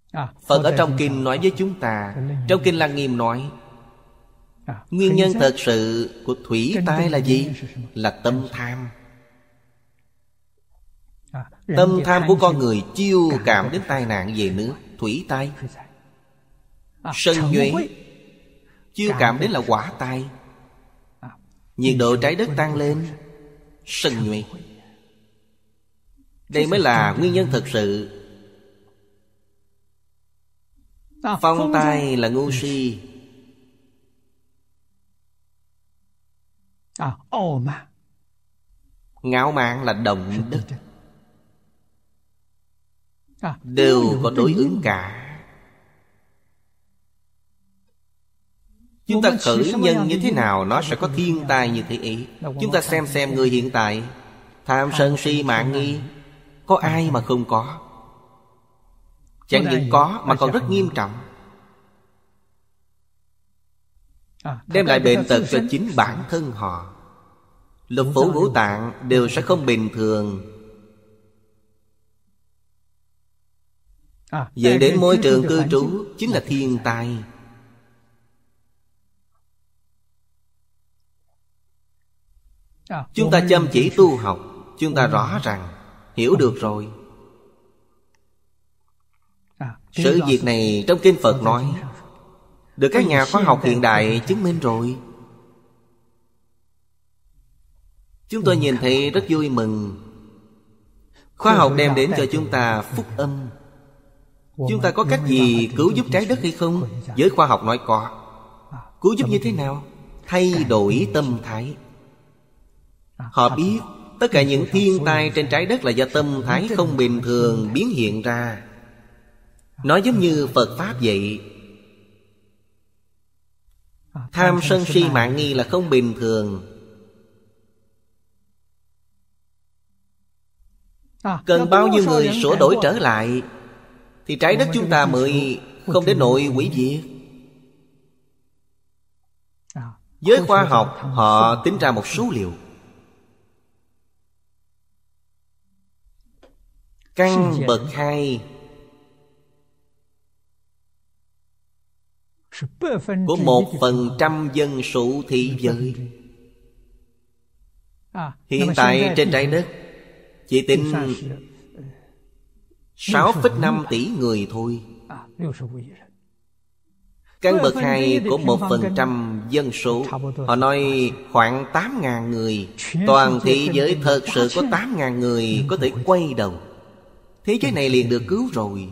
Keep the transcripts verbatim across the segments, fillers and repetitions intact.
Phật ở trong kinh nói với chúng ta, trong kinh Lăng Nghiêm nói, nguyên nhân thật sự của thủy tai là gì? Là tâm tham. Tâm tham của con người chiêu cảm đến tai nạn về nước, thủy tai. Sân nhuế chiêu cảm đến là hỏa tai. Nhiệt độ trái đất tăng lên, sân nhuế. Đây mới là nguyên nhân thật sự. Phong tai là ngu si. Ngạo mạn là động đất. Đều có đối ứng cả. Chúng ta khởi nhân như thế nào, nó sẽ có thiên tai như thế ấy. Chúng ta xem xem người hiện tại, tham sân si mạn nghi, có ai mà không có? Chẳng những có mà còn rất nghiêm trọng, đem lại bệnh tật cho chính bản thân họ. Lục phủ ngũ tạng đều sẽ không bình thường, dẫn đến môi trường cư trú chính là thiên tai. Chúng ta chăm chỉ tu học, chúng ta rõ ràng hiểu được rồi. Sự việc này trong kinh Phật nói, được các nhà khoa học hiện đại chứng minh rồi. Chúng tôi nhìn thấy rất vui mừng. Khoa học đem đến cho chúng ta phúc âm. Chúng ta có cách gì cứu giúp trái đất hay không? Giới khoa học nói có. Cứu giúp như thế nào? Thay đổi tâm thái. Họ biết tất cả những thiên tai trên trái đất là do tâm thái không bình thường biến hiện ra. Nó giống như Phật Pháp vậy. Tham sân si mạn nghi là không bình thường. Cần bao nhiêu người sửa đổi trở lại thì trái đất chúng ta mới không đến nỗi hủy diệt. Giới khoa học họ tính ra một số liệu. Căn bậc hai của một phần trăm dân số thế giới. Hiện tại trên trái đất chỉ tính sáu phẩy năm tỷ người thôi. Căn bậc hai của một phần trăm dân số, họ nói khoảng tám ngàn người. Toàn thế giới thật sự có tám ngàn người có thể quay đầu, thế giới này liền được cứu rồi.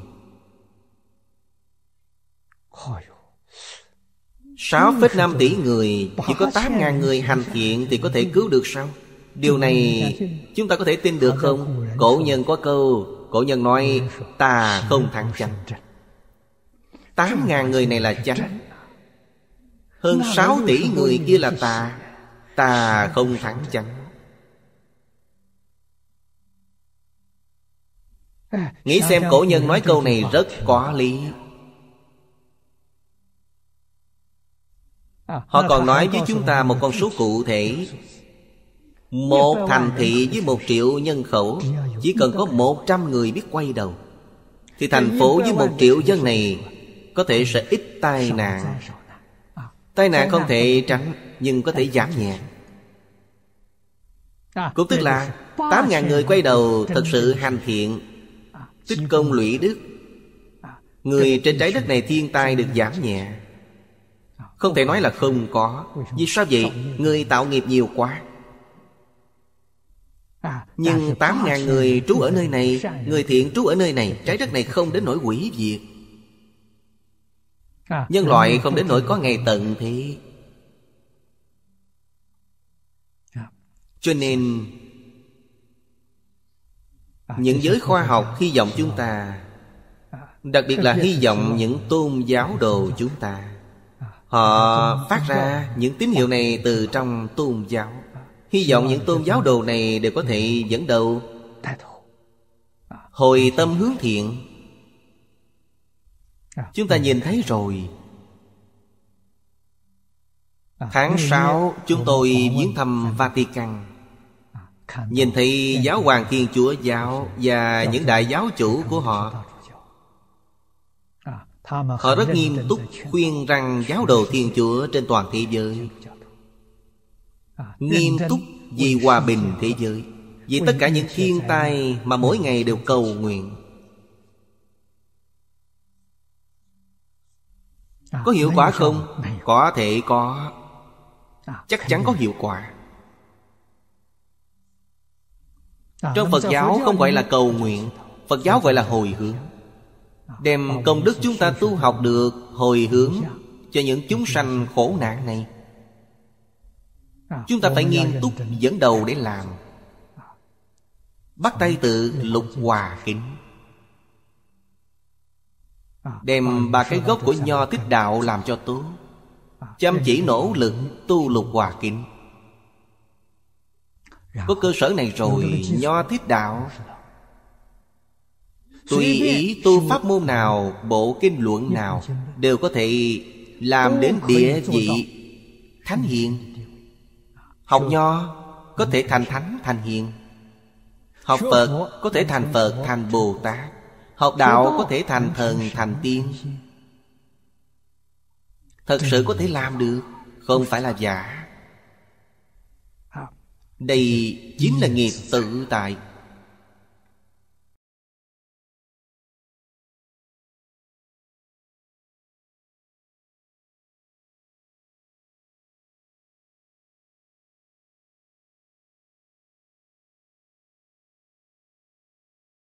Sáu phẩy năm tỷ người, chỉ có tám ngàn người hành thiện thì có thể cứu được sao? Điều này chúng ta có thể tin được không? Cổ nhân có câu, cổ nhân nói tà không thắng chánh. Tám ngàn người này là chánh, hơn sáu tỷ người kia là tà. Tà không thắng chánh. Nghĩ xem cổ nhân nói câu này rất có lý. Họ còn nói với chúng ta một con số cụ thể. Một thành thị với một triệu nhân khẩu, chỉ cần có một trăm người biết quay đầu thì thành phố với một triệu dân này có thể sẽ ít tai nạn. Tai nạn không thể tránh, nhưng có thể giảm nhẹ. Cũng tức là tám ngàn người quay đầu thật sự hành thiện, tích công lũy đức, người trên trái đất này thiên tai được giảm nhẹ. Không thể nói là không có. Vì sao vậy? Người tạo nghiệp nhiều quá. Nhưng tám ngàn người trú ở nơi này, người thiện trú ở nơi này, trái đất này không đến nỗi hủy diệt. Nhân loại không đến nỗi có ngày tận thế. Cho nên những giới khoa học hy vọng chúng ta, đặc biệt là hy vọng những tôn giáo đồ chúng ta, họ phát ra những tín hiệu này từ trong tôn giáo. Hy vọng những tôn giáo đồ này đều có thể dẫn đầu, hồi tâm hướng thiện. Chúng ta nhìn thấy rồi. Tháng sáu chúng tôi viếng thăm Vatican, nhìn thấy giáo hoàng Thiên Chúa giáo và những đại giáo chủ của họ. Họ rất nghiêm túc khuyên rằng giáo đồ Thiên Chúa trên toàn thế giới nghiêm túc vì hòa bình thế giới, vì tất cả những thiên tai mà mỗi ngày đều cầu nguyện. Có hiệu quả không? Có thể có. Chắc chắn có hiệu quả. Trong Phật giáo không gọi là cầu nguyện, Phật giáo gọi là hồi hướng. Đem công đức chúng ta tu học được hồi hướng cho những chúng sanh khổ nạn này. Chúng ta phải nghiêm túc dẫn đầu để làm. Bắt tay tự Lục Hòa Kính, đem ba cái gốc của Nho Thích Đạo làm cho tốt, chăm chỉ nỗ lực tu Lục Hòa Kính. Có cơ sở này rồi, Nho Thích Đạo tùy ý tu pháp môn nào, bộ kinh luận nào đều có thể làm đến địa vị thánh hiền. Học Nho có thể thành thánh thành hiền, học Phật có thể thành Phật thành Bồ Tát, học đạo có thể thành thần thành tiên. Thật sự có thể làm được, không phải là giả. Đây chính là nghiệp tự tại.